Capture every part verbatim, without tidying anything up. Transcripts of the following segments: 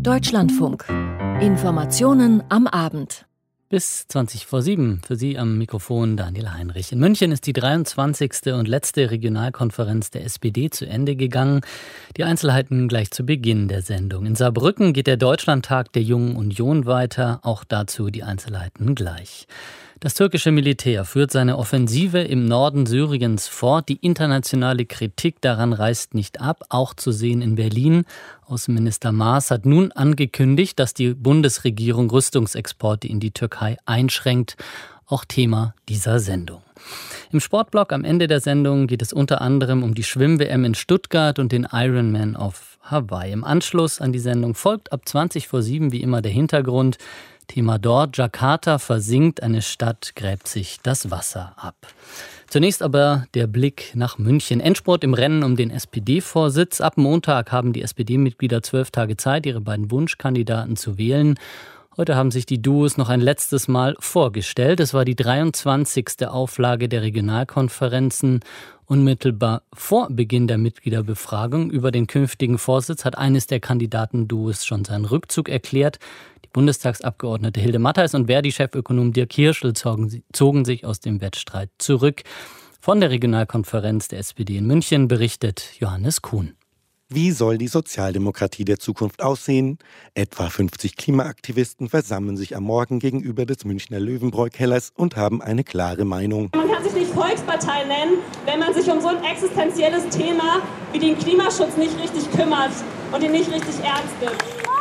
Deutschlandfunk. Informationen am Abend. Bis zwanzig vor sieben. Für Sie am Mikrofon Daniel Heinrich. In München ist die dreiundzwanzigste und letzte Regionalkonferenz der S P D zu Ende gegangen. Die Einzelheiten gleich zu Beginn der Sendung. In Saarbrücken geht der Deutschlandtag der Jungen Union weiter. Auch dazu die Einzelheiten gleich. Das türkische Militär führt seine Offensive im Norden Syriens fort. Die internationale Kritik daran reißt nicht ab, auch zu sehen in Berlin. Außenminister Maas hat nun angekündigt, dass die Bundesregierung Rüstungsexporte in die Türkei einschränkt. Auch Thema dieser Sendung. Im Sportblock am Ende der Sendung geht es unter anderem um die Schwimm-W M in Stuttgart und den Ironman auf Hawaii. Im Anschluss an die Sendung folgt ab zwanzig vor sieben wie immer der Hintergrund. Thema dort: Jakarta versinkt, eine Stadt gräbt sich das Wasser ab. Zunächst aber der Blick nach München. Endspurt im Rennen um den S P D-Vorsitz. Ab Montag haben die S P D-Mitglieder zwölf Tage Zeit, ihre beiden Wunschkandidaten zu wählen. Heute haben sich die Duos noch ein letztes Mal vorgestellt. Es war die dreiundzwanzigste Auflage der Regionalkonferenzen. Unmittelbar vor Beginn der Mitgliederbefragung über den künftigen Vorsitz hat eines der Kandidaten-Duos schon seinen Rückzug erklärt. Die Bundestagsabgeordnete Hilde Mattheis und Verdi-Chefökonom Dirk Hirschl zogen, zogen sich aus dem Wettstreit zurück. Von der Regionalkonferenz der S P D in München berichtet Johannes Kuhn. Wie soll die Sozialdemokratie der Zukunft aussehen? Etwa fünfzig Klimaaktivisten versammeln sich am Morgen gegenüber des Münchner Löwenbräu-Kellers und haben eine klare Meinung. Man kann sich nicht Volkspartei nennen, wenn man sich um so ein existenzielles Thema wie den Klimaschutz nicht richtig kümmert und ihn nicht richtig ernst nimmt.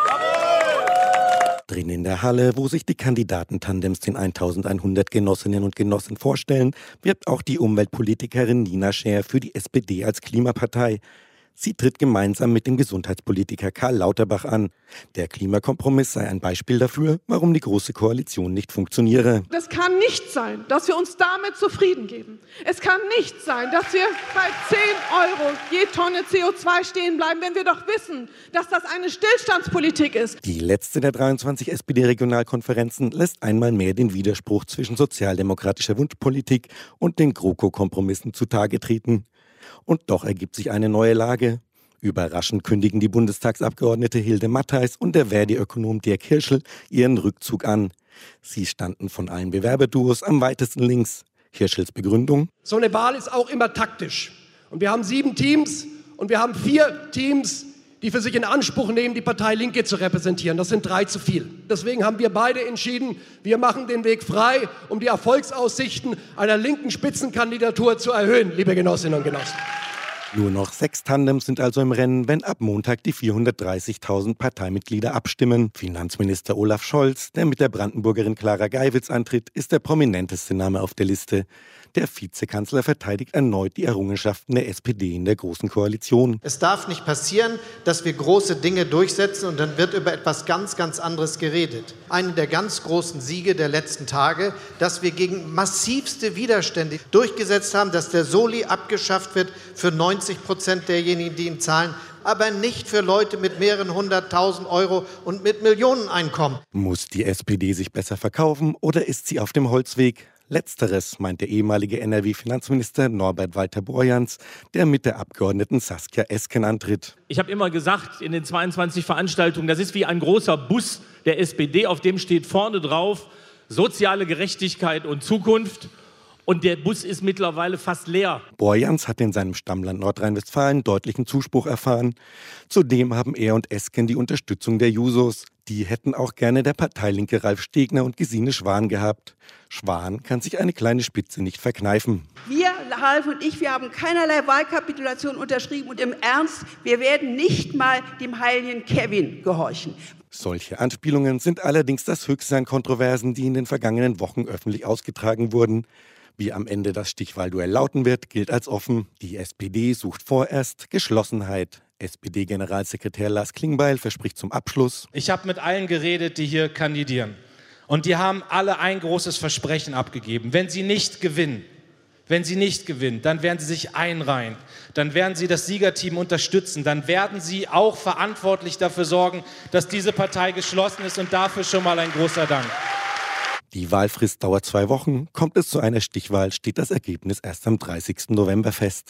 Drin in der Halle, wo sich die Kandidatentandems den eintausendeinhundert Genossinnen und Genossen vorstellen, wirbt auch die Umweltpolitikerin Nina Scher für die S P D als Klimapartei. Sie tritt gemeinsam mit dem Gesundheitspolitiker Karl Lauterbach an. Der Klimakompromiss sei ein Beispiel dafür, warum die Große Koalition nicht funktioniere. Es kann nicht sein, dass wir uns damit zufrieden geben. Es kann nicht sein, dass wir bei zehn Euro je Tonne C O zwei stehen bleiben, wenn wir doch wissen, dass das eine Stillstandspolitik ist. Die letzte der dreiundzwanzig S P D-Regionalkonferenzen lässt einmal mehr den Widerspruch zwischen sozialdemokratischer Wunschpolitik und den GroKo-Kompromissen zutage treten. Und doch ergibt sich eine neue Lage. Überraschend kündigen die Bundestagsabgeordnete Hilde Mattheis und der Verdi-Ökonom Dirk Hirschl ihren Rückzug an. Sie standen von allen Bewerberduos am weitesten links. Hirschls Begründung: So eine Wahl ist auch immer taktisch. Und wir haben sieben Teams und wir haben vier Teams, die für sich in Anspruch nehmen, die Partei Linke zu repräsentieren. Das sind drei zu viel. Deswegen haben wir beide entschieden, wir machen den Weg frei, um die Erfolgsaussichten einer linken Spitzenkandidatur zu erhöhen, liebe Genossinnen und Genossen. Nur noch sechs Tandems sind also im Rennen, wenn ab Montag die vierhundertdreißigtausend Parteimitglieder abstimmen. Finanzminister Olaf Scholz, der mit der Brandenburgerin Clara Geiwitz antritt, ist der prominenteste Name auf der Liste. Der Vizekanzler verteidigt erneut die Errungenschaften der S P D in der Großen Koalition. Es darf nicht passieren, dass wir große Dinge durchsetzen und dann wird über etwas ganz, ganz anderes geredet. Eine der ganz großen Siege der letzten Tage, dass wir gegen massivste Widerstände durchgesetzt haben, dass der Soli abgeschafft wird für neunzig Prozent derjenigen, die ihn zahlen, aber nicht für Leute mit mehreren hunderttausend Euro und mit Millioneneinkommen. Muss die S P D sich besser verkaufen oder ist sie auf dem Holzweg? Letzteres meint der ehemalige N R W-Finanzminister Norbert Walter-Borjans, der mit der Abgeordneten Saskia Esken antritt. Ich habe immer gesagt in den zweiundzwanzig Veranstaltungen, das ist wie ein großer Bus der S P D, auf dem steht vorne drauf soziale Gerechtigkeit und Zukunft. Und der Bus ist mittlerweile fast leer. Borjans hat in seinem Stammland Nordrhein-Westfalen deutlichen Zuspruch erfahren. Zudem haben er und Esken die Unterstützung der Jusos. Die hätten auch gerne der Parteilinke Ralf Stegner und Gesine Schwan gehabt. Schwan kann sich eine kleine Spitze nicht verkneifen. Wir, Ralf und ich, wir haben keinerlei Wahlkapitulation unterschrieben und im Ernst, wir werden nicht mal dem heiligen Kevin gehorchen. Solche Anspielungen sind allerdings das Höchste an Kontroversen, die in den vergangenen Wochen öffentlich ausgetragen wurden. Wie am Ende das Stichwahlduell lauten wird, gilt als offen. Die S P D sucht vorerst Geschlossenheit. S P D-Generalsekretär Lars Klingbeil verspricht zum Abschluss: Ich habe mit allen geredet, die hier kandidieren. Und die haben alle ein großes Versprechen abgegeben. Wenn sie nicht gewinnen, wenn sie nicht gewinnen, dann werden sie sich einreihen. Dann werden sie das Siegerteam unterstützen. Dann werden sie auch verantwortlich dafür sorgen, dass diese Partei geschlossen ist. Und dafür schon mal ein großer Dank. Die Wahlfrist dauert zwei Wochen. Kommt es zu einer Stichwahl, steht das Ergebnis erst am dreißigsten November fest.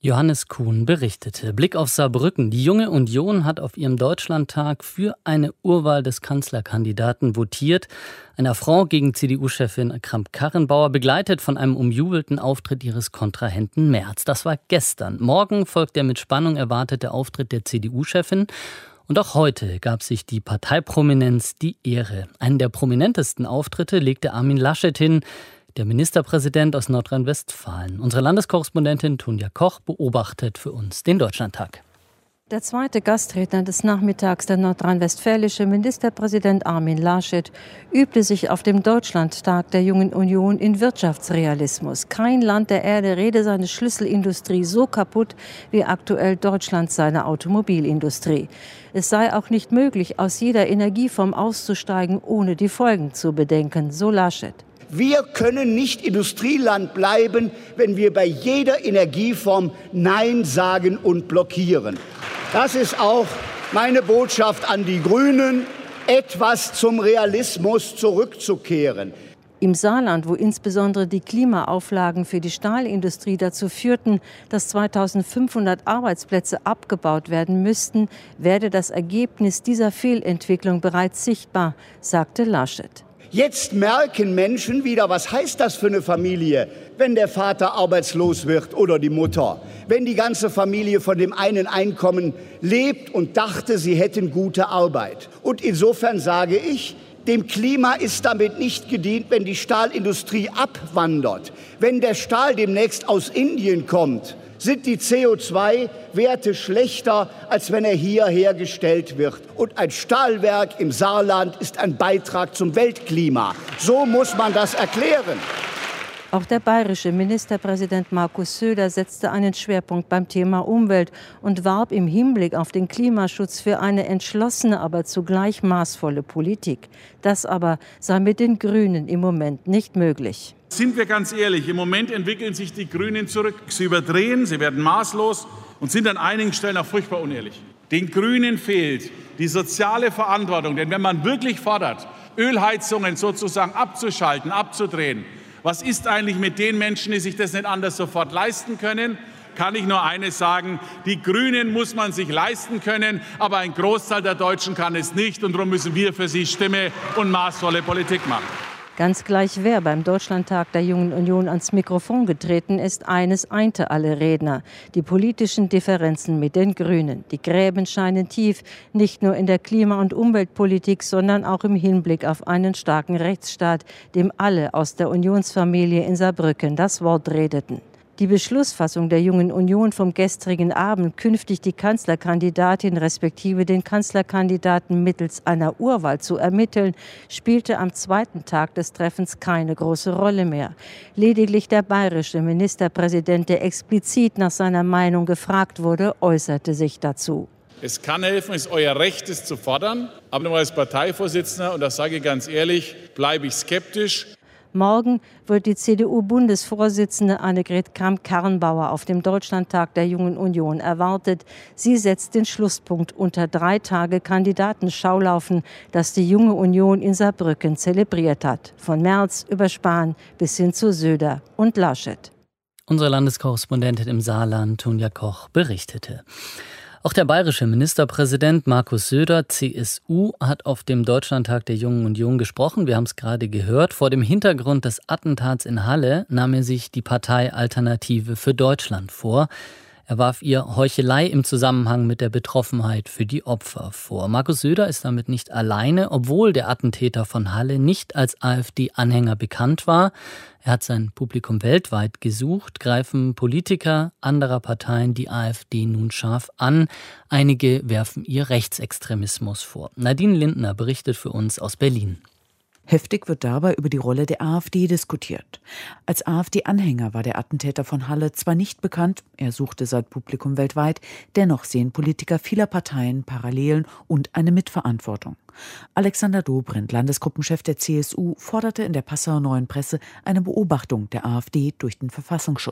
Johannes Kuhn berichtete. Blick auf Saarbrücken. Die Junge Union hat auf ihrem Deutschlandtag für eine Urwahl des Kanzlerkandidaten votiert. Ein Affront gegen C D U-Chefin Kramp-Karrenbauer, begleitet von einem umjubelten Auftritt ihres Kontrahenten Merz. Das war gestern. Morgen folgt der mit Spannung erwartete Auftritt der C D U-Chefin. Und auch heute gab sich die Parteiprominenz die Ehre. Einen der prominentesten Auftritte legte Armin Laschet hin, der Ministerpräsident aus Nordrhein-Westfalen. Unsere Landeskorrespondentin Tunja Koch beobachtet für uns den Deutschlandtag. Der zweite Gastredner des Nachmittags, der nordrhein-westfälische Ministerpräsident Armin Laschet, übte sich auf dem Deutschlandtag der Jungen Union in Wirtschaftsrealismus. Kein Land der Erde rede seine Schlüsselindustrie so kaputt wie aktuell Deutschland seine Automobilindustrie. Es sei auch nicht möglich, aus jeder Energieform auszusteigen, ohne die Folgen zu bedenken, so Laschet. Wir können nicht Industrieland bleiben, wenn wir bei jeder Energieform Nein sagen und blockieren. Das ist auch meine Botschaft an die Grünen, etwas zum Realismus zurückzukehren. Im Saarland, wo insbesondere die Klimaauflagen für die Stahlindustrie dazu führten, dass zweitausendfünfhundert Arbeitsplätze abgebaut werden müssten, werde das Ergebnis dieser Fehlentwicklung bereits sichtbar, sagte Laschet. Jetzt merken Menschen wieder, was heißt das für eine Familie, wenn der Vater arbeitslos wird oder die Mutter. Wenn die ganze Familie von dem einen Einkommen lebt und dachte, sie hätten gute Arbeit. Und insofern sage ich, dem Klima ist damit nicht gedient, wenn die Stahlindustrie abwandert. Wenn der Stahl demnächst aus Indien kommt, sind die C O zwei Werte schlechter, als wenn er hier hergestellt wird. Und ein Stahlwerk im Saarland ist ein Beitrag zum Weltklima. So muss man das erklären. Auch der bayerische Ministerpräsident Markus Söder setzte einen Schwerpunkt beim Thema Umwelt und warb im Hinblick auf den Klimaschutz für eine entschlossene, aber zugleich maßvolle Politik. Das aber sei mit den Grünen im Moment nicht möglich. Sind wir ganz ehrlich, im Moment entwickeln sich die Grünen zurück. Sie überdrehen, sie werden maßlos und sind an einigen Stellen auch furchtbar unehrlich. Den Grünen fehlt die soziale Verantwortung, denn wenn man wirklich fordert, Ölheizungen sozusagen abzuschalten, abzudrehen, was ist eigentlich mit den Menschen, die sich das nicht anders sofort leisten können? Kann ich nur eines sagen, die Grünen muss man sich leisten können, aber ein Großteil der Deutschen kann es nicht und darum müssen wir für sie Stimme und maßvolle Politik machen. Ganz gleich, wer beim Deutschlandtag der Jungen Union ans Mikrofon getreten ist, eines einte alle Redner: die politischen Differenzen mit den Grünen. Die Gräben scheinen tief, nicht nur in der Klima- und Umweltpolitik, sondern auch im Hinblick auf einen starken Rechtsstaat, dem alle aus der Unionsfamilie in Saarbrücken das Wort redeten. Die Beschlussfassung der Jungen Union vom gestrigen Abend, künftig die Kanzlerkandidatin respektive den Kanzlerkandidaten mittels einer Urwahl zu ermitteln, spielte am zweiten Tag des Treffens keine große Rolle mehr. Lediglich der bayerische Ministerpräsident, der explizit nach seiner Meinung gefragt wurde, äußerte sich dazu. Es kann helfen, es ist euer Recht, es zu fordern. Aber nur als Parteivorsitzender, und das sage ich ganz ehrlich, bleibe ich skeptisch. Morgen wird die C D U-Bundesvorsitzende Annegret Kramp-Karrenbauer auf dem Deutschlandtag der Jungen Union erwartet. Sie setzt den Schlusspunkt unter drei Tage Kandidatenschaulaufen, das die Junge Union in Saarbrücken zelebriert hat. Von Merz über Spahn bis hin zu Söder und Laschet. Unsere Landeskorrespondentin im Saarland, Tunja Koch, berichtete. Auch der bayerische Ministerpräsident Markus Söder, C S U, hat auf dem Deutschlandtag der Jungen Union gesprochen. Wir haben es gerade gehört. Vor dem Hintergrund des Attentats in Halle nahm er sich die Partei Alternative für Deutschland vor. Er warf ihr Heuchelei im Zusammenhang mit der Betroffenheit für die Opfer vor. Markus Söder ist damit nicht alleine, obwohl der Attentäter von Halle nicht als AfD-Anhänger bekannt war. Er hat sein Publikum weltweit gesucht, greifen Politiker anderer Parteien die AfD nun scharf an. Einige werfen ihr Rechtsextremismus vor. Nadine Lindner berichtet für uns aus Berlin. Heftig wird dabei über die Rolle der AfD diskutiert. Als AfD-Anhänger war der Attentäter von Halle zwar nicht bekannt, er suchte sein Publikum weltweit, dennoch sehen Politiker vieler Parteien Parallelen und eine Mitverantwortung. Alexander Dobrindt, Landesgruppenchef der C S U, forderte in der Passauer Neuen Presse eine Beobachtung der AfD durch den Verfassungsschutz.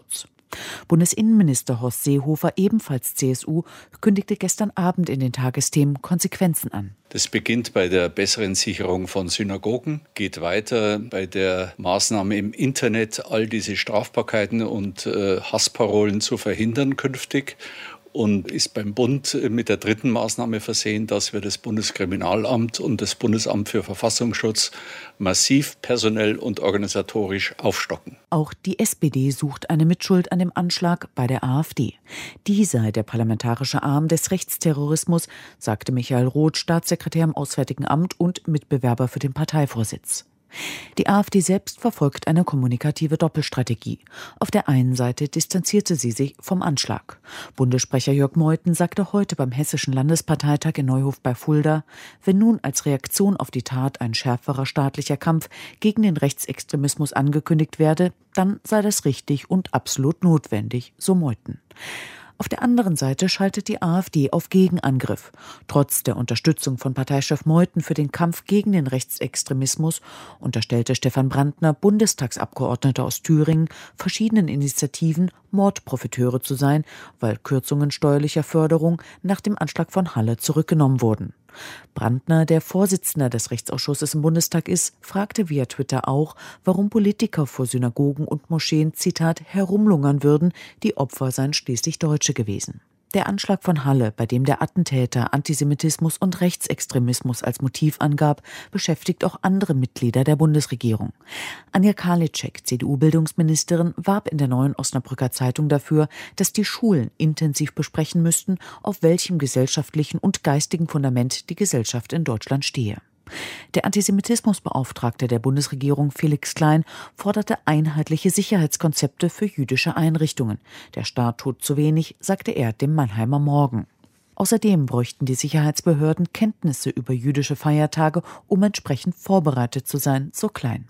Bundesinnenminister Horst Seehofer, ebenfalls C S U, kündigte gestern Abend in den Tagesthemen Konsequenzen an. Das beginnt bei der besseren Sicherung von Synagogen, geht weiter bei der Maßnahme im Internet, all diese Strafbarkeiten und äh, Hassparolen zu verhindern künftig. Und ist beim Bund mit der dritten Maßnahme versehen, dass wir das Bundeskriminalamt und das Bundesamt für Verfassungsschutz massiv personell und organisatorisch aufstocken. Auch die S P D sucht eine Mitschuld an dem Anschlag bei der AfD. Die sei der parlamentarische Arm des Rechtsterrorismus, sagte Michael Roth, Staatssekretär im Auswärtigen Amt und Mitbewerber für den Parteivorsitz. Die AfD selbst verfolgt eine kommunikative Doppelstrategie. Auf der einen Seite distanzierte sie sich vom Anschlag. Bundessprecher Jörg Meuthen sagte heute beim Hessischen Landesparteitag in Neuhof bei Fulda, wenn nun als Reaktion auf die Tat ein schärferer staatlicher Kampf gegen den Rechtsextremismus angekündigt werde, dann sei das richtig und absolut notwendig, so Meuthen. Auf der anderen Seite schaltet die AfD auf Gegenangriff. Trotz der Unterstützung von Parteichef Meuthen für den Kampf gegen den Rechtsextremismus unterstellte Stefan Brandner, Bundestagsabgeordneter aus Thüringen, verschiedenen Initiativen Mordprofiteure zu sein, weil Kürzungen steuerlicher Förderung nach dem Anschlag von Halle zurückgenommen wurden. Brandner, der Vorsitzender des Rechtsausschusses im Bundestag ist, fragte via Twitter auch, warum Politiker vor Synagogen und Moscheen, Zitat, herumlungern würden, die Opfer seien schließlich Deutsche gewesen. Der Anschlag von Halle, bei dem der Attentäter Antisemitismus und Rechtsextremismus als Motiv angab, beschäftigt auch andere Mitglieder der Bundesregierung. Anja Karliczek, C D U-Bildungsministerin, warb in der Neuen Osnabrücker Zeitung dafür, dass die Schulen intensiv besprechen müssten, auf welchem gesellschaftlichen und geistigen Fundament die Gesellschaft in Deutschland stehe. Der Antisemitismusbeauftragte der Bundesregierung Felix Klein forderte einheitliche Sicherheitskonzepte für jüdische Einrichtungen. Der Staat tut zu wenig, sagte er dem Mannheimer Morgen. Außerdem bräuchten die Sicherheitsbehörden Kenntnisse über jüdische Feiertage, um entsprechend vorbereitet zu sein, so Klein.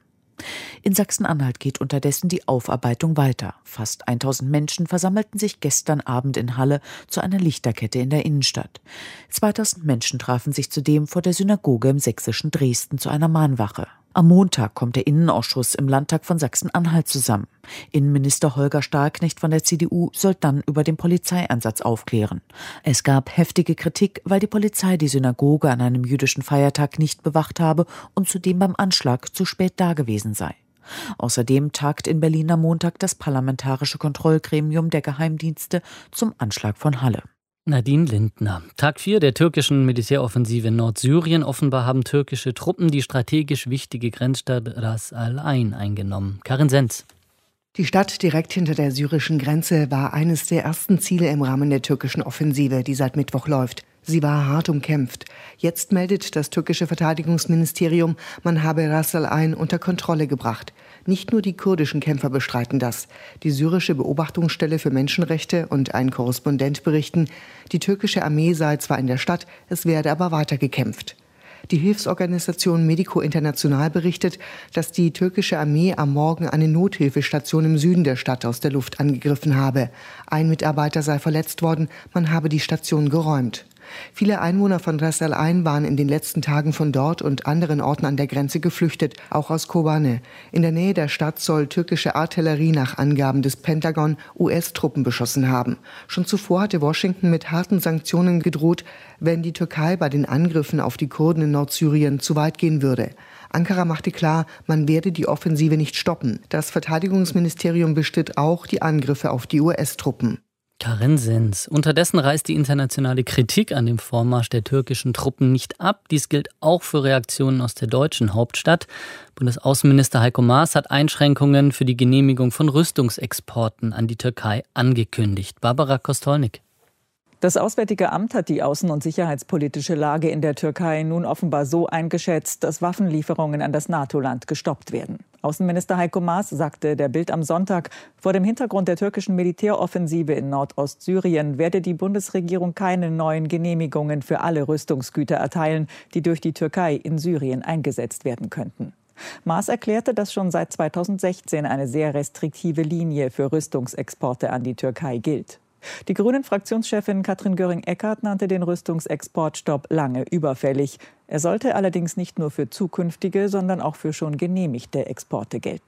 In Sachsen-Anhalt geht unterdessen die Aufarbeitung weiter. Fast tausend Menschen versammelten sich gestern Abend in Halle zu einer Lichterkette in der Innenstadt. zweitausend Menschen trafen sich zudem vor der Synagoge im sächsischen Dresden zu einer Mahnwache. Am Montag kommt der Innenausschuss im Landtag von Sachsen-Anhalt zusammen. Innenminister Holger Stahlknecht von der C D U soll dann über den Polizeieinsatz aufklären. Es gab heftige Kritik, weil die Polizei die Synagoge an einem jüdischen Feiertag nicht bewacht habe und zudem beim Anschlag zu spät dagewesen sei. Außerdem tagt in Berlin am Montag das Parlamentarische Kontrollgremium der Geheimdienste zum Anschlag von Halle. Nadine Lindner. Tag vier der türkischen Militäroffensive in Nordsyrien. Offenbar haben türkische Truppen die strategisch wichtige Grenzstadt Ras al-Ain eingenommen. Karin Senz. Die Stadt direkt hinter der syrischen Grenze war eines der ersten Ziele im Rahmen der türkischen Offensive, die seit Mittwoch läuft. Sie war hart umkämpft. Jetzt meldet das türkische Verteidigungsministerium, man habe Ras al-Ain unter Kontrolle gebracht. Nicht nur die kurdischen Kämpfer bestreiten das. Die syrische Beobachtungsstelle für Menschenrechte und ein Korrespondent berichten, die türkische Armee sei zwar in der Stadt, es werde aber weiter gekämpft. Die Hilfsorganisation Medico International berichtet, dass die türkische Armee am Morgen eine Nothilfestation im Süden der Stadt aus der Luft angegriffen habe. Ein Mitarbeiter sei verletzt worden, man habe die Station geräumt. Viele Einwohner von Ras al-Ain waren in den letzten Tagen von dort und anderen Orten an der Grenze geflüchtet, auch aus Kobane. In der Nähe der Stadt soll türkische Artillerie nach Angaben des Pentagon U S-Truppen beschossen haben. Schon zuvor hatte Washington mit harten Sanktionen gedroht, wenn die Türkei bei den Angriffen auf die Kurden in Nordsyrien zu weit gehen würde. Ankara machte klar, man werde die Offensive nicht stoppen. Das Verteidigungsministerium bestritt auch die Angriffe auf die U S-Truppen. Karin Senz. Unterdessen reißt die internationale Kritik an dem Vormarsch der türkischen Truppen nicht ab. Dies gilt auch für Reaktionen aus der deutschen Hauptstadt. Bundesaußenminister Heiko Maas hat Einschränkungen für die Genehmigung von Rüstungsexporten an die Türkei angekündigt. Barbara Kostolnik. Das Auswärtige Amt hat die außen- und sicherheitspolitische Lage in der Türkei nun offenbar so eingeschätzt, dass Waffenlieferungen an das NATO-Land gestoppt werden. Außenminister Heiko Maas sagte der Bild am Sonntag, vor dem Hintergrund der türkischen Militäroffensive in Nordostsyrien werde die Bundesregierung keine neuen Genehmigungen für alle Rüstungsgüter erteilen, die durch die Türkei in Syrien eingesetzt werden könnten. Maas erklärte, dass schon seit zweitausendsechzehn eine sehr restriktive Linie für Rüstungsexporte an die Türkei gilt. Die Grünen-Fraktionschefin Katrin Göring-Eckardt nannte den Rüstungsexportstopp lange überfällig. Er sollte allerdings nicht nur für zukünftige, sondern auch für schon genehmigte Exporte gelten.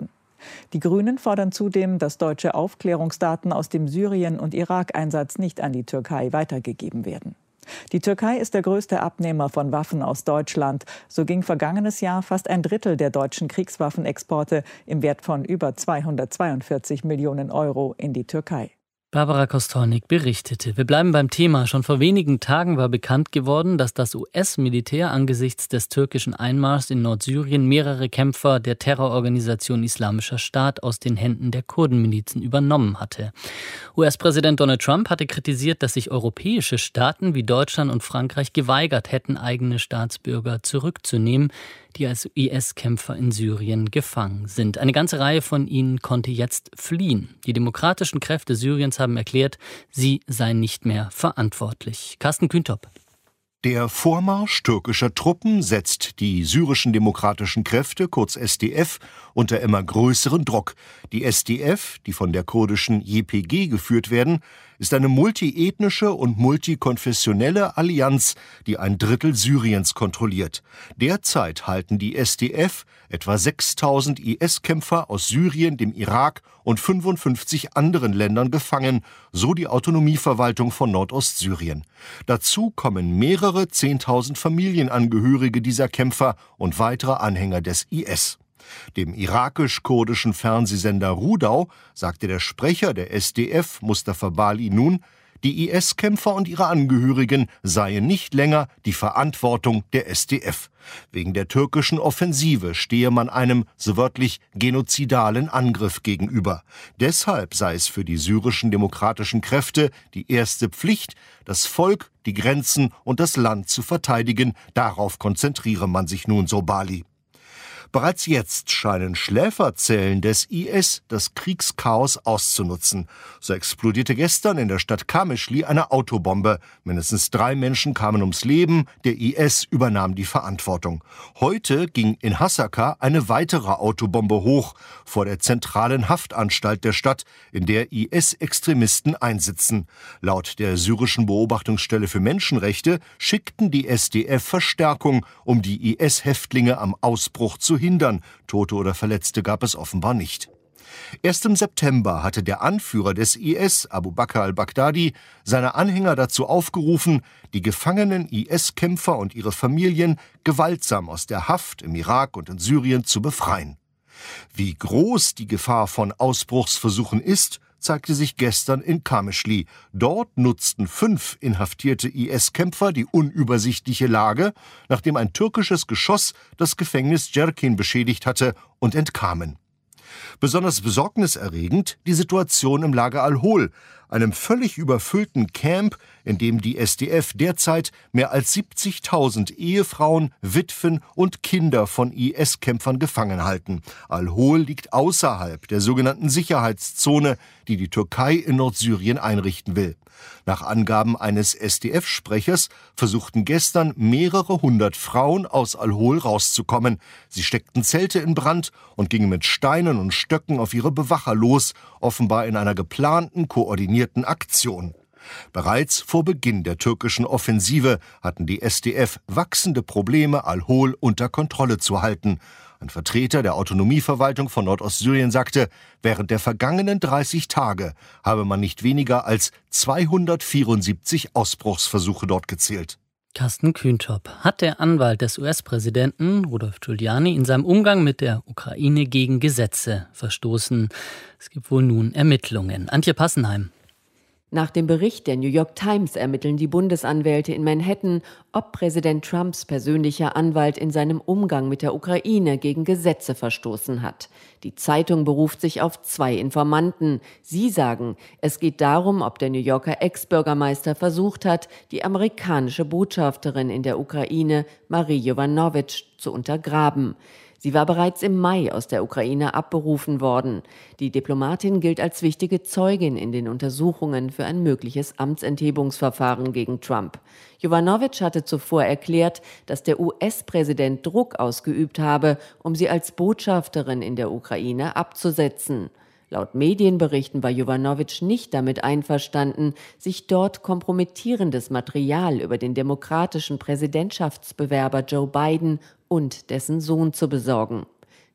Die Grünen fordern zudem, dass deutsche Aufklärungsdaten aus dem Syrien- und Irak-Einsatz nicht an die Türkei weitergegeben werden. Die Türkei ist der größte Abnehmer von Waffen aus Deutschland. So ging vergangenes Jahr fast ein Drittel der deutschen Kriegswaffenexporte im Wert von über zweihundertzweiundvierzig Millionen Euro in die Türkei. Barbara Kostornik berichtete. Wir bleiben beim Thema. Schon vor wenigen Tagen war bekannt geworden, dass das U S-Militär angesichts des türkischen Einmarschs in Nordsyrien mehrere Kämpfer der Terrororganisation Islamischer Staat aus den Händen der Kurdenmilizen übernommen hatte. U S-Präsident Donald Trump hatte kritisiert, dass sich europäische Staaten wie Deutschland und Frankreich geweigert hätten, eigene Staatsbürger zurückzunehmen, die als I S-Kämpfer in Syrien gefangen sind. Eine ganze Reihe von ihnen konnte jetzt fliehen. Die demokratischen Kräfte Syriens haben erklärt, sie seien nicht mehr verantwortlich. Carsten Kühntop. Der Vormarsch türkischer Truppen setzt die syrischen demokratischen Kräfte, kurz S D F, unter immer größeren Druck. Die S D F, die von der kurdischen J P G geführt werden, ist eine multiethnische und multikonfessionelle Allianz, die ein Drittel Syriens kontrolliert. Derzeit halten die S D F etwa sechstausend I S-Kämpfer aus Syrien, dem Irak und fünfundfünfzig anderen Ländern gefangen, so die Autonomieverwaltung von Nordostsyrien. Dazu kommen mehrere zehntausend Familienangehörige dieser Kämpfer und weitere Anhänger des I S. Dem irakisch-kurdischen Fernsehsender Rudau sagte der Sprecher der S D F, Mustafa Bali, nun, die I S-Kämpfer und ihre Angehörigen seien nicht länger die Verantwortung der S D F. Wegen der türkischen Offensive stehe man einem, so wörtlich, genozidalen Angriff gegenüber. Deshalb sei es für die syrischen demokratischen Kräfte die erste Pflicht, das Volk, die Grenzen und das Land zu verteidigen. Darauf konzentriere man sich nun, so Bali. Bereits jetzt scheinen Schläferzellen des I S das Kriegschaos auszunutzen. So explodierte gestern in der Stadt Kameschli eine Autobombe. Mindestens drei Menschen kamen ums Leben. Der I S übernahm die Verantwortung. Heute ging in Hasaka eine weitere Autobombe hoch vor der zentralen Haftanstalt der Stadt, in der I S-Extremisten einsitzen. Laut der syrischen Beobachtungsstelle für Menschenrechte schickten die S D F Verstärkung, um die I S-Häftlinge am Ausbruch zu hindern. Tote oder Verletzte gab es offenbar nicht. Erst im September hatte der Anführer des I S, Abu Bakr al-Baghdadi, seine Anhänger dazu aufgerufen, die gefangenen I S-Kämpfer und ihre Familien gewaltsam aus der Haft im Irak und in Syrien zu befreien. Wie groß die Gefahr von Ausbruchsversuchen ist, zeigte sich gestern in Kameschli. Dort nutzten fünf inhaftierte I S-Kämpfer die unübersichtliche Lage, nachdem ein türkisches Geschoss das Gefängnis Cerkin beschädigt hatte, und entkamen. Besonders besorgniserregend die Situation im Lager Al-Hol, einem völlig überfüllten Camp, in dem die S D F derzeit mehr als siebzigtausend Ehefrauen, Witwen und Kinder von I S-Kämpfern gefangen halten. Al-Hol liegt außerhalb der sogenannten Sicherheitszone, die die Türkei in Nordsyrien einrichten will. Nach Angaben eines S D F-Sprechers versuchten gestern mehrere hundert Frauen aus Al-Hol rauszukommen. Sie steckten Zelte in Brand und gingen mit Steinen und Stöcken auf ihre Bewacher los, offenbar in einer geplanten, koordinierten Aktion. Bereits vor Beginn der türkischen Offensive hatten die S D F wachsende Probleme, Al-Hol unter Kontrolle zu halten. Ein Vertreter der Autonomieverwaltung von Nordostsyrien sagte, während der vergangenen dreißig Tage habe man nicht weniger als zweihundertvierundsiebzig Ausbruchsversuche dort gezählt. Carsten Kühntop. Hat der Anwalt des U S-Präsidenten Rudolph Giuliani in seinem Umgang mit der Ukraine gegen Gesetze verstoßen? Es gibt wohl nun Ermittlungen. Antje Passenheim. Nach dem Bericht der New York Times ermitteln die Bundesanwälte in Manhattan, ob Präsident Trumps persönlicher Anwalt in seinem Umgang mit der Ukraine gegen Gesetze verstoßen hat. Die Zeitung beruft sich auf zwei Informanten. Sie sagen, es geht darum, ob der New Yorker Ex-Bürgermeister versucht hat, die amerikanische Botschafterin in der Ukraine, Marie Jovanovic, zu untergraben. Sie war bereits im Mai aus der Ukraine abberufen worden. Die Diplomatin gilt als wichtige Zeugin in den Untersuchungen für ein mögliches Amtsenthebungsverfahren gegen Trump. Jovanovic hatte zuvor erklärt, dass der U S-Präsident Druck ausgeübt habe, um sie als Botschafterin in der Ukraine abzusetzen. Laut Medienberichten war Jovanovic nicht damit einverstanden, sich dort kompromittierendes Material über den demokratischen Präsidentschaftsbewerber Joe Biden und dessen Sohn zu besorgen.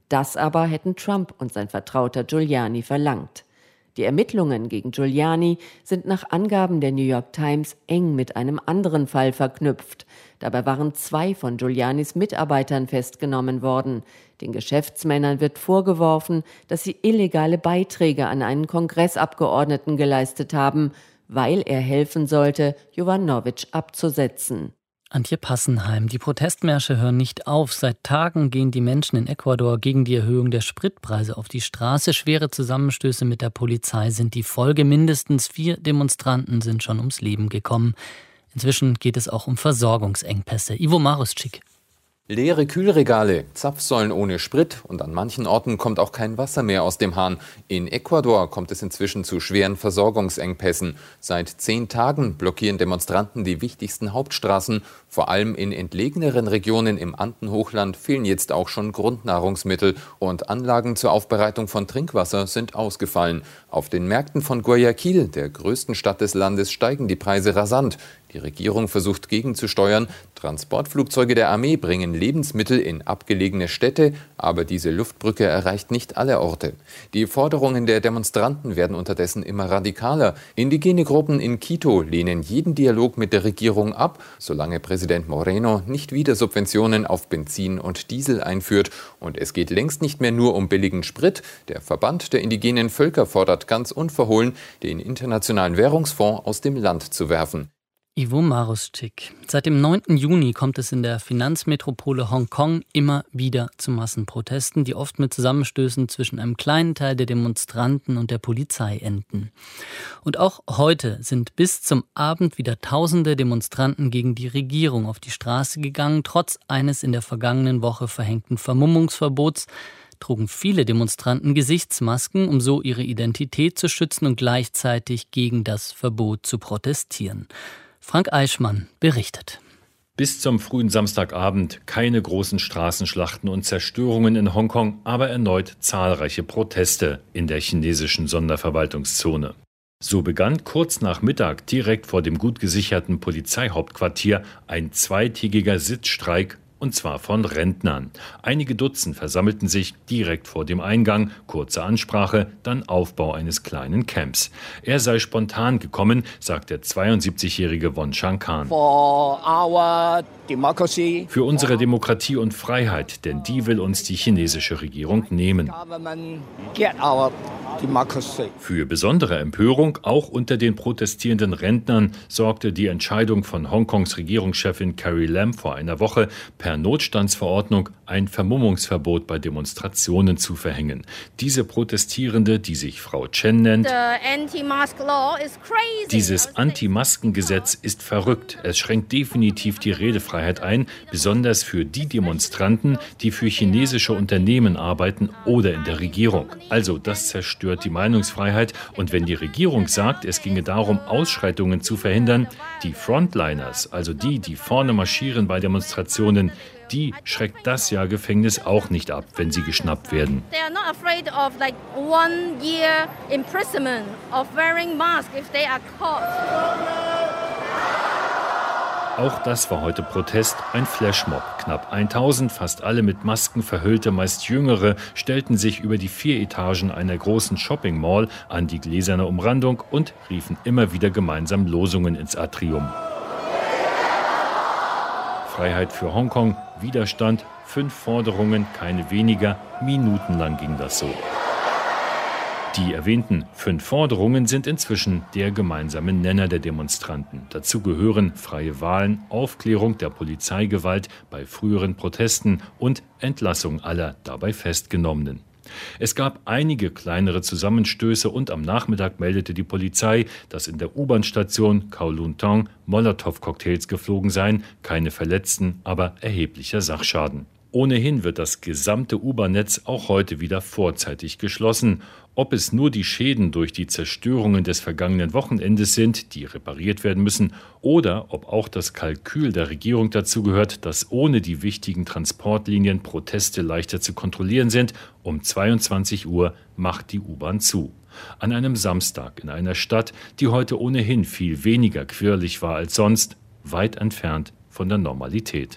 Das aber hätten Trump und sein Vertrauter Giuliani verlangt. Die Ermittlungen gegen Giuliani sind nach Angaben der New York Times eng mit einem anderen Fall verknüpft. Dabei waren zwei von Giulianis Mitarbeitern festgenommen worden. Den Geschäftsmännern wird vorgeworfen, dass sie illegale Beiträge an einen Kongressabgeordneten geleistet haben, weil er helfen sollte, Jovanovic abzusetzen. Antje Passenheim. Die Protestmärsche hören nicht auf. Seit Tagen gehen die Menschen in Ecuador gegen die Erhöhung der Spritpreise auf die Straße. Schwere Zusammenstöße mit der Polizei sind die Folge. Mindestens vier Demonstranten sind schon ums Leben gekommen. Inzwischen geht es auch um Versorgungsengpässe. Ivo Maruschik. Leere Kühlregale, Zapfsäulen ohne Sprit und an manchen Orten kommt auch kein Wasser mehr aus dem Hahn. In Ecuador kommt es inzwischen zu schweren Versorgungsengpässen. Seit zehn Tagen blockieren Demonstranten die wichtigsten Hauptstraßen. Vor allem in entlegeneren Regionen im Andenhochland fehlen jetzt auch schon Grundnahrungsmittel und Anlagen zur Aufbereitung von Trinkwasser sind ausgefallen. Auf den Märkten von Guayaquil, der größten Stadt des Landes, steigen die Preise rasant. Die Regierung versucht gegenzusteuern. Transportflugzeuge der Armee bringen Lebensmittel in abgelegene Städte, aber diese Luftbrücke erreicht nicht alle Orte. Die Forderungen der Demonstranten werden unterdessen immer radikaler. Indigene Gruppen in Quito lehnen jeden Dialog mit der Regierung ab, solange Präsident Moreno nicht wieder Subventionen auf Benzin und Diesel einführt. Und es geht längst nicht mehr nur um billigen Sprit. Der Verband der indigenen Völker fordert ganz unverhohlen, den Internationalen Währungsfonds aus dem Land zu werfen. Ivo Maruschik. Seit dem neunten Juni kommt es in der Finanzmetropole Hongkong immer wieder zu Massenprotesten, die oft mit Zusammenstößen zwischen einem kleinen Teil der Demonstranten und der Polizei enden. Und auch heute sind bis zum Abend wieder tausende Demonstranten gegen die Regierung auf die Straße gegangen. Trotz eines in der vergangenen Woche verhängten Vermummungsverbots trugen viele Demonstranten Gesichtsmasken, um so ihre Identität zu schützen und gleichzeitig gegen das Verbot zu protestieren. Frank Eichmann berichtet. Bis zum frühen Samstagabend keine großen Straßenschlachten und Zerstörungen in Hongkong, aber erneut zahlreiche Proteste in der chinesischen Sonderverwaltungszone. So begann kurz nach Mittag direkt vor dem gut gesicherten Polizeihauptquartier ein zweitägiger Sitzstreik, und zwar von Rentnern. Einige Dutzend versammelten sich direkt vor dem Eingang. Kurze Ansprache, dann Aufbau eines kleinen Camps. Er sei spontan gekommen, sagt der zweiundsiebzigjährige Won Chang-kan. Für unsere Demokratie und Freiheit, denn die will uns die chinesische Regierung nehmen. Für besondere Empörung, auch unter den protestierenden Rentnern, sorgte die Entscheidung von Hongkongs Regierungschefin Carrie Lam vor einer Woche, per Notstandsverordnung ein Vermummungsverbot bei Demonstrationen zu verhängen. Diese Protestierende, die sich Frau Chen nennt, dieses Anti-Masken-Gesetz ist verrückt. Es schränkt definitiv die Redefreiheit ein, besonders für die Demonstranten, die für chinesische Unternehmen arbeiten oder in der Regierung. Also das zerstört die Meinungsfreiheit. Und wenn die Regierung sagt, es ginge darum, Ausschreitungen zu verhindern, die Frontliners, also die, die vorne marschieren bei Demonstrationen, die schreckt das Jahr Gefängnis auch nicht ab, wenn sie geschnappt werden. Auch das war heute Protest, ein Flashmob. Knapp tausend, fast alle mit Masken verhüllte, meist Jüngere, stellten sich über die vier Etagen einer großen Shopping Mall an die gläserne Umrandung und riefen immer wieder gemeinsam Losungen ins Atrium. Freiheit für Hongkong, Widerstand, fünf Forderungen, keine weniger, minutenlang ging das so. Die erwähnten fünf Forderungen sind inzwischen der gemeinsame Nenner der Demonstranten. Dazu gehören freie Wahlen, Aufklärung der Polizeigewalt bei früheren Protesten und Entlassung aller dabei Festgenommenen. Es gab einige kleinere Zusammenstöße und am Nachmittag meldete die Polizei, dass in der U-Bahn-Station Kowloon-Tong Molotow-Cocktails geflogen seien, keine Verletzten, aber erheblicher Sachschaden. Ohnehin wird das gesamte U-Bahn-Netz auch heute wieder vorzeitig geschlossen. Ob es nur die Schäden durch die Zerstörungen des vergangenen Wochenendes sind, die repariert werden müssen, oder ob auch das Kalkül der Regierung dazu gehört, dass ohne die wichtigen Transportlinien Proteste leichter zu kontrollieren sind, um zweiundzwanzig Uhr macht die U-Bahn zu. An einem Samstag in einer Stadt, die heute ohnehin viel weniger quirlig war als sonst, weit entfernt von der Normalität.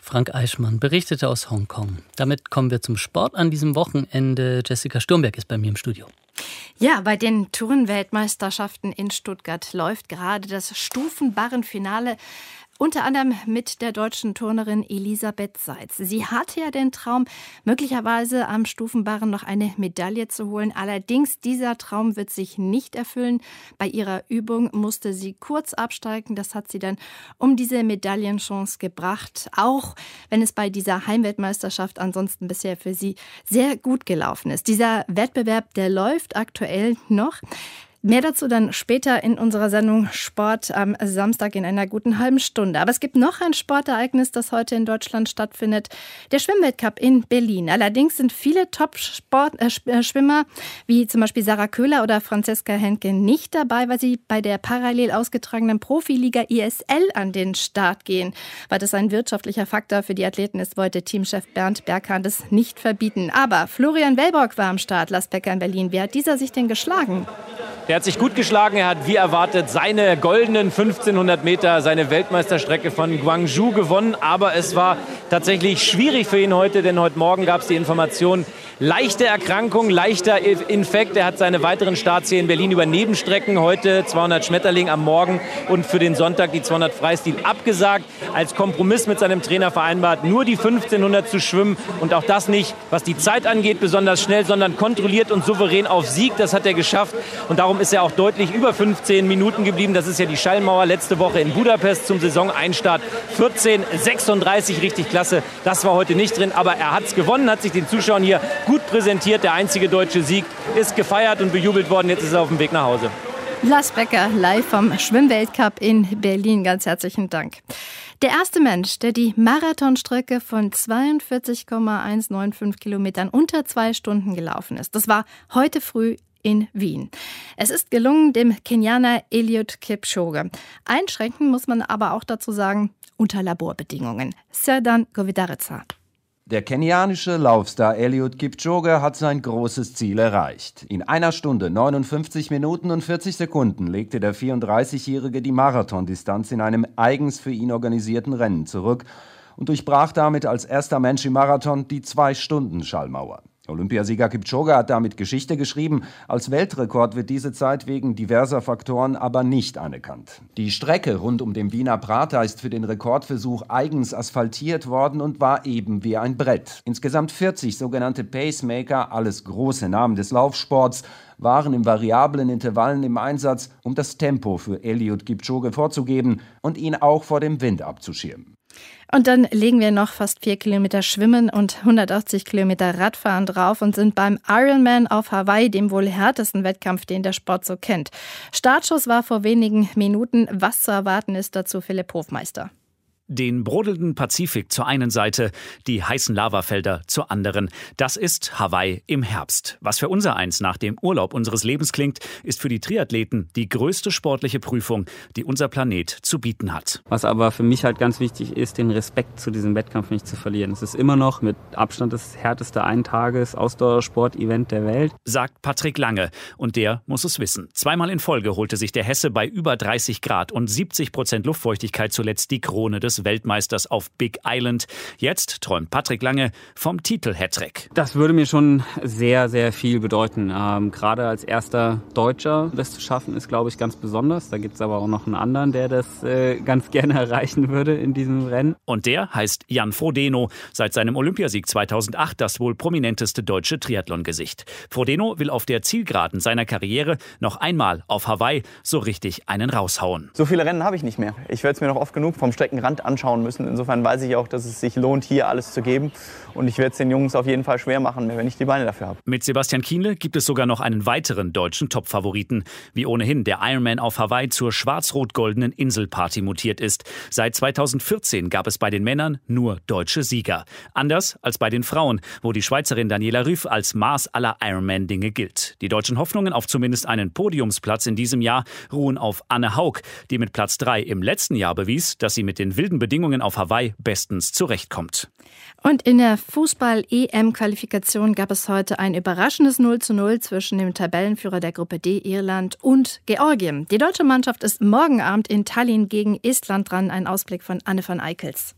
Frank Eichmann berichtete aus Hongkong. Damit kommen wir zum Sport an diesem Wochenende. Jessica Sturmberg ist bei mir im Studio. Ja, bei den Tourenweltmeisterschaften in Stuttgart läuft gerade das Stufenbarrenfinale. Unter anderem mit der deutschen Turnerin Elisabeth Seitz. Sie hatte ja den Traum, möglicherweise am Stufenbarren noch eine Medaille zu holen. Allerdings, dieser Traum wird sich nicht erfüllen. Bei ihrer Übung musste sie kurz absteigen. Das hat sie dann um diese Medaillenchance gebracht. Auch wenn es bei dieser Heimweltmeisterschaft ansonsten bisher für sie sehr gut gelaufen ist. Dieser Wettbewerb, der läuft aktuell noch. Mehr dazu dann später in unserer Sendung Sport am Samstag in einer guten halben Stunde. Aber es gibt noch ein Sportereignis, das heute in Deutschland stattfindet. Der Schwimmweltcup in Berlin. Allerdings sind viele Top-Schwimmer, wie zum Beispiel Sarah Köhler oder Franziska Henke, nicht dabei, weil sie bei der parallel ausgetragenen Profiliga I S L an den Start gehen. Weil das ein wirtschaftlicher Faktor für die Athleten ist, wollte Teamchef Bernd Berghahn das nicht verbieten. Aber Florian Wellborg war am Start, Lars Becker in Berlin. Wie hat dieser sich denn geschlagen? Der hat sich gut geschlagen. Er hat, wie erwartet, seine goldenen fünfzehnhundert Meter, seine Weltmeisterstrecke von Gwangju gewonnen. Aber es war tatsächlich schwierig für ihn heute, denn heute Morgen gab es die Information, leichte Erkrankung, leichter Infekt. Er hat seine weiteren Starts hier in Berlin über Nebenstrecken, heute zweihundert Schmetterling am Morgen und für den Sonntag die zweihundert Freistil abgesagt. Als Kompromiss mit seinem Trainer vereinbart, nur die fünfzehnhundert zu schwimmen und auch das nicht, was die Zeit angeht, besonders schnell, sondern kontrolliert und souverän auf Sieg. Das hat er geschafft und darum ist er auch deutlich über fünfzehn Minuten geblieben. Das ist ja die Schallmauer letzte Woche in Budapest zum Saisoneinstart. vierzehn sechsunddreißig, richtig klasse. Das war heute nicht drin, aber er hat es gewonnen, hat sich den Zuschauern hier gut präsentiert. Der einzige deutsche Sieg ist gefeiert und bejubelt worden. Jetzt ist er auf dem Weg nach Hause. Lars Becker live vom Schwimmweltcup in Berlin. Ganz herzlichen Dank. Der erste Mensch, der die Marathonstrecke von zweiundvierzig Komma hundertfünfundneunzig Kilometern unter zwei Stunden gelaufen ist, das war heute früh in Wien. Es ist gelungen dem Kenianer Eliud Kipchoge. Einschränken muss man aber auch dazu sagen, unter Laborbedingungen. Serdan Govidareca. Der kenianische Laufstar Eliud Kipchoge hat sein großes Ziel erreicht. In einer Stunde, neunundfünfzig Minuten und vierzig Sekunden legte der vierunddreißigjährige die Marathondistanz in einem eigens für ihn organisierten Rennen zurück und durchbrach damit als erster Mensch im Marathon die Zwei-Stunden-Schallmauer. Olympiasieger Kipchoge hat damit Geschichte geschrieben. Als Weltrekord wird diese Zeit wegen diverser Faktoren aber nicht anerkannt. Die Strecke rund um den Wiener Prater ist für den Rekordversuch eigens asphaltiert worden und war eben wie ein Brett. Insgesamt vierzig sogenannte Pacemaker, alles große Namen des Laufsports, waren in variablen Intervallen im Einsatz, um das Tempo für Eliud Kipchoge vorzugeben und ihn auch vor dem Wind abzuschirmen. Und dann legen wir noch fast vier Kilometer Schwimmen und hundertachtzig Kilometer Radfahren drauf und sind beim Ironman auf Hawaii, dem wohl härtesten Wettkampf, den der Sport so kennt. Startschuss war vor wenigen Minuten. Was zu erwarten ist, dazu Philipp Hofmeister. Den brodelnden Pazifik zur einen Seite, die heißen Lavafelder zur anderen. Das ist Hawaii im Herbst. Was für unsereins nach dem Urlaub unseres Lebens klingt, ist für die Triathleten die größte sportliche Prüfung, die unser Planet zu bieten hat. Was aber für mich halt ganz wichtig ist, den Respekt zu diesem Wettkampf nicht zu verlieren. Es ist immer noch mit Abstand das härteste Eintages-Ausdauersport-Event der Welt. Sagt Patrick Lange. Und der muss es wissen. Zweimal in Folge holte sich der Hesse bei über dreißig Grad und siebzig Prozent Luftfeuchtigkeit zuletzt die Krone des Weltmeisters auf Big Island. Jetzt träumt Patrick Lange vom Titel-Hattrick. Das würde mir schon sehr, sehr viel bedeuten. Ähm, gerade als erster Deutscher das zu schaffen, ist, glaube ich, ganz besonders. Da gibt es aber auch noch einen anderen, der das äh, ganz gerne erreichen würde in diesem Rennen. Und der heißt Jan Frodeno. Seit seinem Olympiasieg zweitausendacht das wohl prominenteste deutsche Triathlon-Gesicht. Frodeno will auf der Zielgeraden seiner Karriere noch einmal auf Hawaii so richtig einen raushauen. So viele Rennen habe ich nicht mehr. Ich werde es mir noch oft genug vom Streckenrand anschauen müssen. Insofern weiß ich auch, dass es sich lohnt, hier alles zu geben. Und ich werde es den Jungs auf jeden Fall schwer machen, wenn ich die Beine dafür habe. Mit Sebastian Kienle gibt es sogar noch einen weiteren deutschen Top-Favoriten. Wie ohnehin der Ironman auf Hawaii zur schwarz-rot-goldenen Inselparty mutiert ist. Seit zweitausendvierzehn gab es bei den Männern nur deutsche Sieger. Anders als bei den Frauen, wo die Schweizerin Daniela Rüff als Maß aller Ironman-Dinge gilt. Die deutschen Hoffnungen auf zumindest einen Podiumsplatz in diesem Jahr ruhen auf Anne Haug, die mit Platz drei im letzten Jahr bewies, dass sie mit den wilden Bedingungen auf Hawaii bestens zurechtkommt. Und in der Fußball-E M-Qualifikation gab es heute ein überraschendes null zu null zwischen dem Tabellenführer der Gruppe D, Irland, und Georgien. Die deutsche Mannschaft ist morgen Abend in Tallinn gegen Estland dran. Ein Ausblick von Anne van Eickels.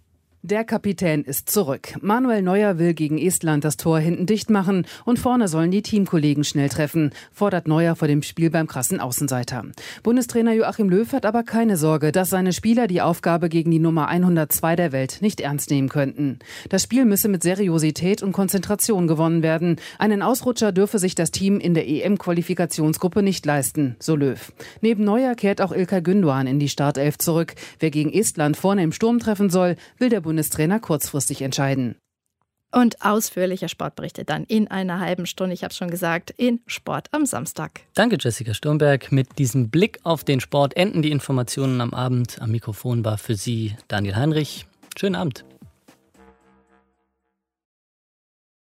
Der Kapitän ist zurück. Manuel Neuer will gegen Estland das Tor hinten dicht machen und vorne sollen die Teamkollegen schnell treffen, fordert Neuer vor dem Spiel beim krassen Außenseiter. Bundestrainer Joachim Löw hat aber keine Sorge, dass seine Spieler die Aufgabe gegen die Nummer hundertzwei der Welt nicht ernst nehmen könnten. Das Spiel müsse mit Seriosität und Konzentration gewonnen werden. Einen Ausrutscher dürfe sich das Team in der E M-Qualifikationsgruppe nicht leisten, so Löw. Neben Neuer kehrt auch İlkay Gündoğan in die Startelf zurück. Wer gegen Estland vorne im Sturm treffen soll, will der Bundestrainer kurzfristig entscheiden. Und ausführliche Sportberichte dann in einer halben Stunde, ich habe schon gesagt, in Sport am Samstag. Danke, Jessica Sturmberg. Mit diesem Blick auf den Sport enden die Informationen am Abend. Am Mikrofon war für Sie Daniel Heinrich. Schönen Abend.